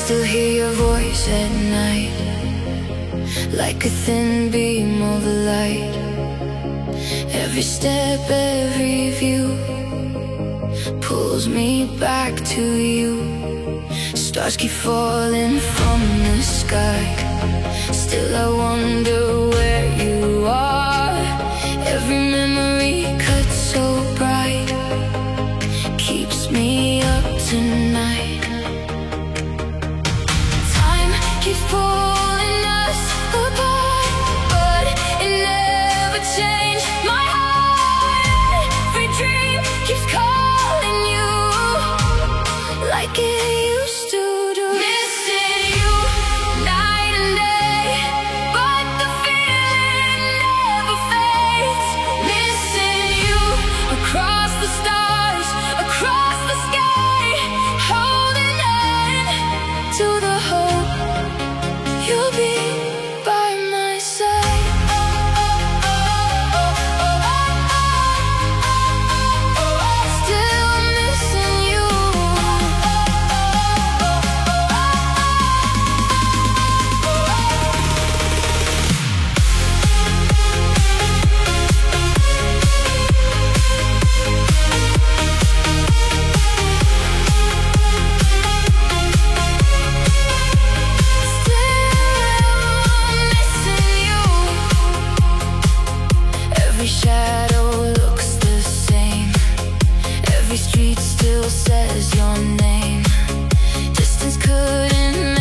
still hear your voice at night, like a thin beam of light. Every step, every view pulls me back to you. Stars keep falling from the sky, still I wonder where you are. Every memory cut so bright keeps me up tonight. Time keeps pulling us apart, but it never changed my heart. Every dream keeps calling you like it used to do. Missing you night and day, but the feeling never fades. Missing you across the stars, across the sky, holding on to the hope you'll be by my side. Still missing you. Every shadow looks the same, every street still says your name. Distance couldn't